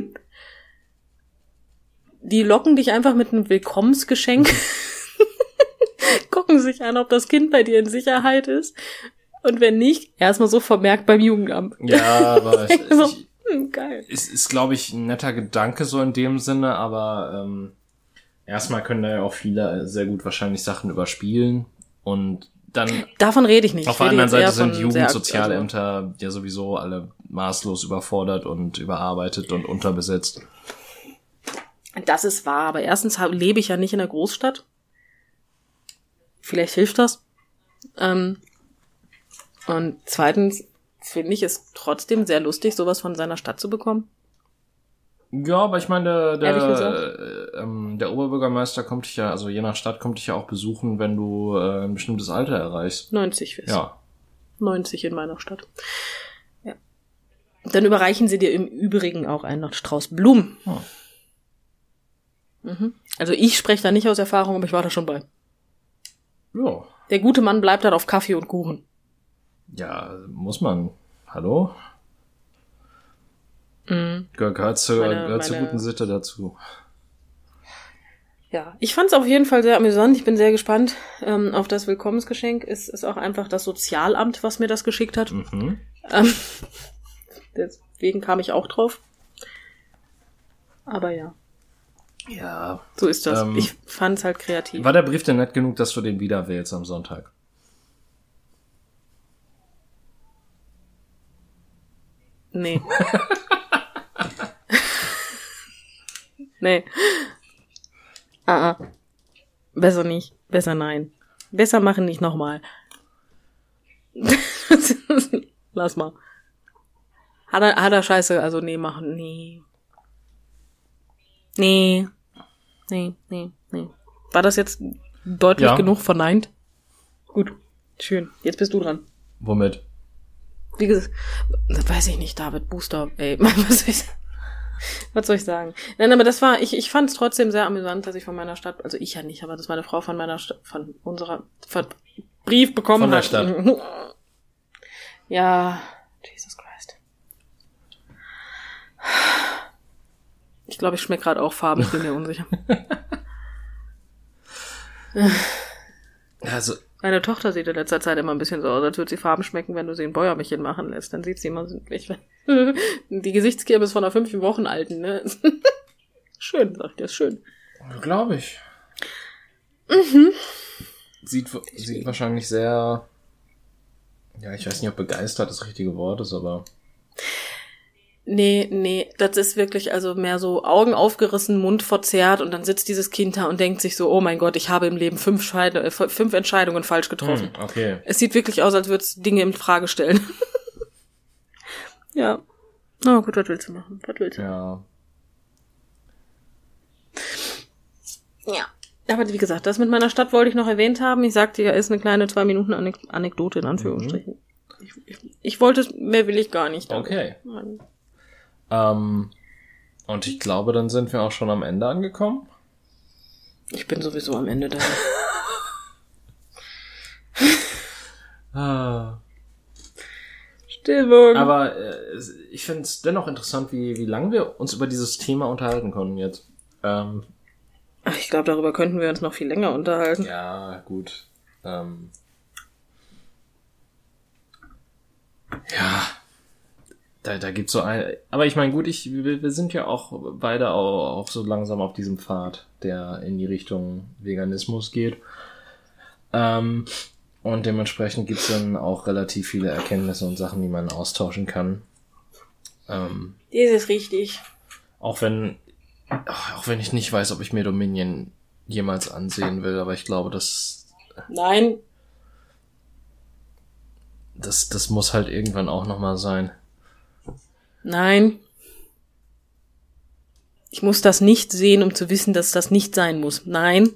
die locken dich einfach mit einem Willkommensgeschenk, gucken sich an, ob das Kind bei dir in Sicherheit ist. Und wenn nicht, erstmal so vermerkt beim Jugendamt. Ja, aber geil. Ist glaube ich, ein netter Gedanke so in dem Sinne, aber erstmal können da ja auch viele sehr gut wahrscheinlich Sachen überspielen und dann davon rede ich nicht. Auf der anderen Seite sind Jugendsozialämter ja sowieso alle maßlos überfordert und überarbeitet und unterbesetzt. Das ist wahr, aber erstens lebe ich ja nicht in der Großstadt. Vielleicht hilft das. Und zweitens finde ich es trotzdem sehr lustig, sowas von seiner Stadt zu bekommen. Ja, aber ich meine, der Oberbürgermeister kommt dich ja, also je nach Stadt kommt dich ja auch besuchen, wenn du ein bestimmtes Alter erreichst. 90 wirst. Ja. 90 in meiner Stadt. Ja. Dann überreichen sie dir im Übrigen auch einen Strauß Blumen. Oh. Also ich spreche da nicht aus Erfahrung, aber ich war da schon bei. Ja. Der gute Mann bleibt dann auf Kaffee und Kuchen. Ja, muss man. Hallo? Gehört zur guten Sitte dazu. Ja, ich fand es auf jeden Fall sehr amüsant. Ich bin sehr gespannt auf das Willkommensgeschenk. Es ist auch einfach das Sozialamt, was mir das geschickt hat. Deswegen kam ich auch drauf. Aber ja. Ja. So ist das. Ich fand es halt kreativ. War der Brief denn nett genug, dass du den wieder wählst am Sonntag? Nee. Nee. Besser nicht. Besser nein. Besser machen nicht nochmal. Lass mal. Hat er Scheiße, also nee, machen. Nee. War das jetzt deutlich genug verneint? Gut. Schön. Jetzt bist du dran. Womit? Wie gesagt, das weiß ich nicht, David, Booster, ey, was soll ich sagen? Nein, aber das war, ich fand es trotzdem sehr amüsant, dass ich von meiner Stadt, also ich ja nicht, aber dass meine Frau von unserer Brief bekommen hat. Von der Stadt. Ja, Jesus Christ. Ich glaube, ich schmecke gerade auch Farben, ich bin mir unsicher. Also, Meine Tochter sieht in letzter Zeit immer ein bisschen so aus, als würde sie Farben schmecken, wenn du sie ein Bäuermädchen machen lässt. Dann sieht sie immer so, die Gesichtskirmes von einer 5 Wochen alten, ne? Schön, sagt ihr, ist schön. Glaube ich. Sieht wahrscheinlich sehr, ja, ich weiß nicht, ob begeistert das richtige Wort ist, aber... Nee, das ist wirklich also mehr so Augen aufgerissen, Mund verzerrt und dann sitzt dieses Kind da und denkt sich so, oh mein Gott, ich habe im Leben 5 Entscheidungen falsch getroffen. Okay. Es sieht wirklich aus, als würde es Dinge in Frage stellen. Ja. Oh gut, was willst du machen? Ja. Ja. Aber wie gesagt, das mit meiner Stadt wollte ich noch erwähnt haben. Ich sagte ja, ist eine kleine 2 Minuten Anekdote in Anführungsstrichen. Ich wollte es, mehr will ich gar nicht. Okay. Und ich glaube, dann sind wir auch schon am Ende angekommen. Ich bin sowieso am Ende da. Stimmung. Aber ich finde es dennoch interessant, wie lange wir uns über dieses Thema unterhalten konnten jetzt. Ich glaube, darüber könnten wir uns noch viel länger unterhalten. Ja, gut. Ja. Da gibt's so ein, aber ich meine, gut, wir sind ja auch beide auch so langsam auf diesem Pfad, der in die Richtung Veganismus geht. Und dementsprechend gibt's dann auch relativ viele Erkenntnisse und Sachen, die man austauschen kann. Das ist richtig. Auch wenn ich nicht weiß, ob ich mir Dominion jemals ansehen will, aber ich glaube, Nein. Das muss halt irgendwann auch nochmal sein. Nein. Ich muss das nicht sehen, um zu wissen, dass das nicht sein muss. Nein.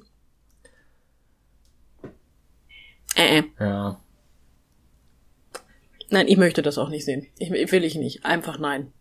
Ja. Nein, ich möchte das auch nicht sehen. Will ich nicht. Einfach nein.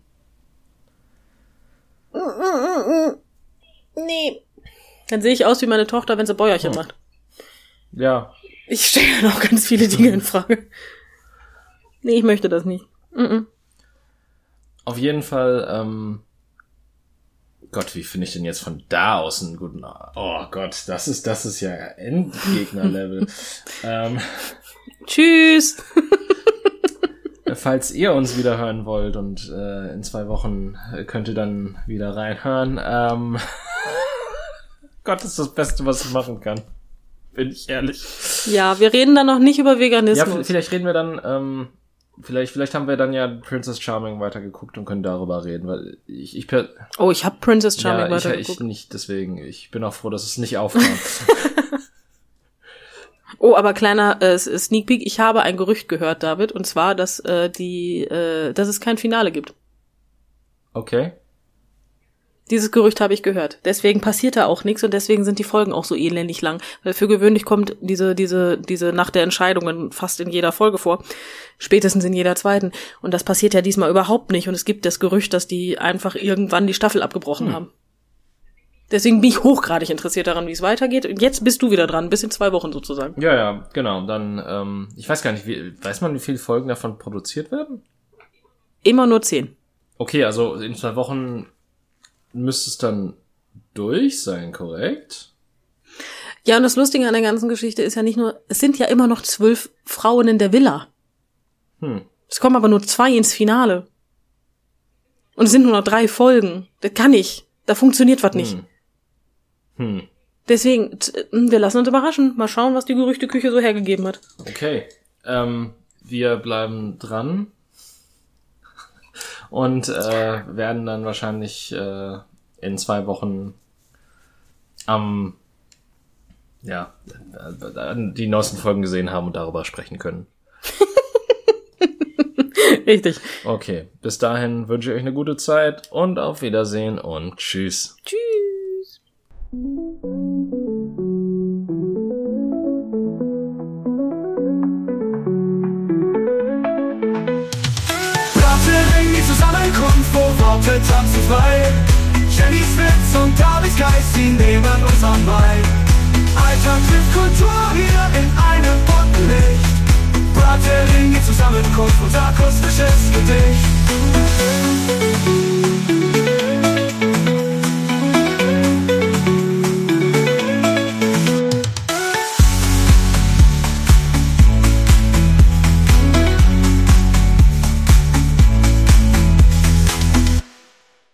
Nee. Dann sehe ich aus wie meine Tochter, wenn sie Bäuerchen macht. Ja. Ich stelle noch ganz viele Dinge in Frage. Nee, ich möchte das nicht. Auf jeden Fall, Gott, wie finde ich denn jetzt von da aus einen guten... Oh Gott, das ist ja Endgegner-Level. Tschüss! Falls ihr uns wieder hören wollt und in 2 Wochen könnt ihr dann wieder reinhören. Gott, ist das Beste, was ich machen kann. Bin ich ehrlich. Ja, wir reden dann noch nicht über Veganismus. Ja, vielleicht reden wir dann... Vielleicht haben wir dann ja Princess Charming weitergeguckt und können darüber reden, weil ich habe Princess Charming weitergeguckt. Ich nicht, deswegen. Ich bin auch froh, dass es nicht aufkam. Oh, aber kleiner Sneak Peek, ich habe ein Gerücht gehört, David, und zwar, dass dass es kein Finale gibt. Okay. Dieses Gerücht habe ich gehört. Deswegen passiert da auch nichts und deswegen sind die Folgen auch so elendig lang. Weil für gewöhnlich kommt diese Nacht der Entscheidungen fast in jeder Folge vor. Spätestens in jeder zweiten. Und das passiert ja diesmal überhaupt nicht. Und es gibt das Gerücht, dass die einfach irgendwann die Staffel abgebrochen haben. Deswegen bin ich hochgradig interessiert daran, wie es weitergeht. Und jetzt bist du wieder dran, bis in 2 Wochen sozusagen. Ja, genau. Dann, ich weiß gar nicht, weiß man, wie viele Folgen davon produziert werden? Immer nur 10. Okay, also in 2 Wochen müsste es dann durch sein, korrekt? Ja, und das Lustige an der ganzen Geschichte ist ja nicht nur, es sind ja immer noch 12 Frauen in der Villa. Es kommen aber nur 2 ins Finale. Und es sind nur noch 3 Folgen. Das kann ich. Da funktioniert was nicht. Deswegen, wir lassen uns überraschen. Mal schauen, was die Gerüchteküche so hergegeben hat. Okay. Wir bleiben dran. Und werden dann wahrscheinlich in 2 Wochen die neuesten Folgen gesehen haben und darüber sprechen können. Richtig. Okay, bis dahin wünsche ich euch eine gute Zeit und auf Wiedersehen und tschüss. Tschüss. Die Zusammenkunft, wo Worte tanzen frei. Jennys Witz und Davids Geist, sie nehmen uns an Wein. Alltag trifft Kultur hier in einem bunten Licht. Brattering, die Zusammenkunft, unser akustisches Gedicht.